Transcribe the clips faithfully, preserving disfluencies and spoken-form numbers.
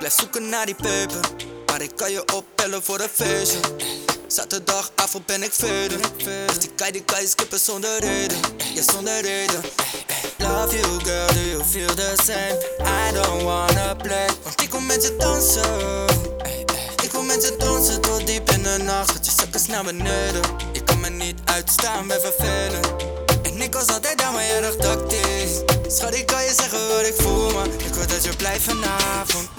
blijf zoeken naar die peper, maar ik kan je opbellen voor een feestje. Zaterdagavond ben ik verder. Dus die kan, die kan je skippen zonder reden. Ja, zonder reden. Love you girl, do you feel the same? I don't wanna play, want ik wil met je dansen. Ik wil met je dansen tot diep in de nacht. Dat je zakken naar beneden. Je kan me niet uitstaan bij vervelen. En ik was altijd aan mijn erg tactisch. Schat, ik kan je zeggen wat ik voel, maar ik wil dat je blijft vanavond.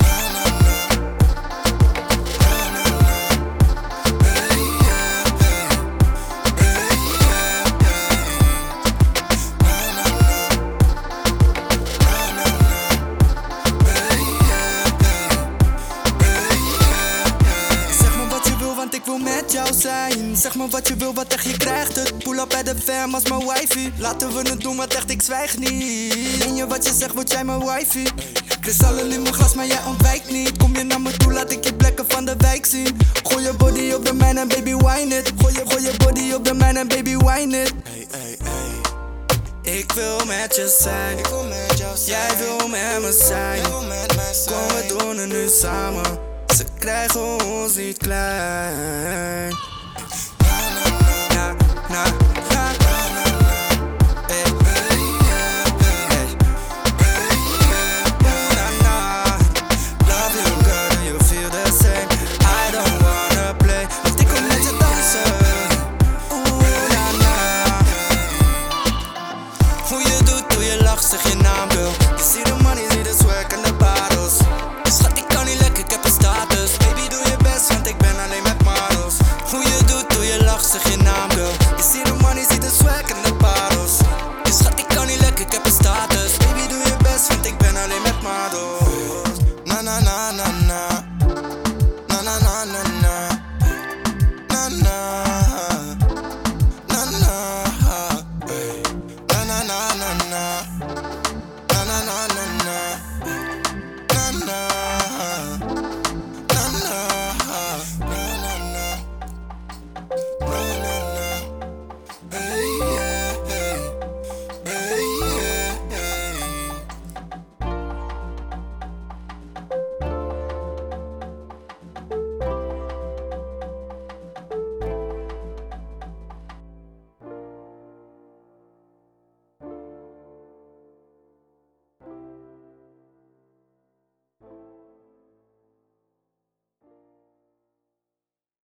Ik wil met jou zijn. Zeg me wat je wil, wat echt je krijgt het. Pull up bij de fam als mijn wifey. Laten we het doen, wat echt ik zwijg niet. Meen je wat je zegt, word jij mijn wifey. Kristallen in mijn glas, maar jij ontwijkt niet. Kom je naar me toe, laat ik je plekken van de wijk zien. Gooi je body op de mijne en baby wine it. Gooi je, gooi je body op de mijne en baby wine it. Hey, hey, hey. Ik wil met je zijn. Ik wil met jou zijn. Jij wil met me zijn. Jij wil met mij zijn. Kom, we doen het nu samen. Ze krijgen ons niet klein.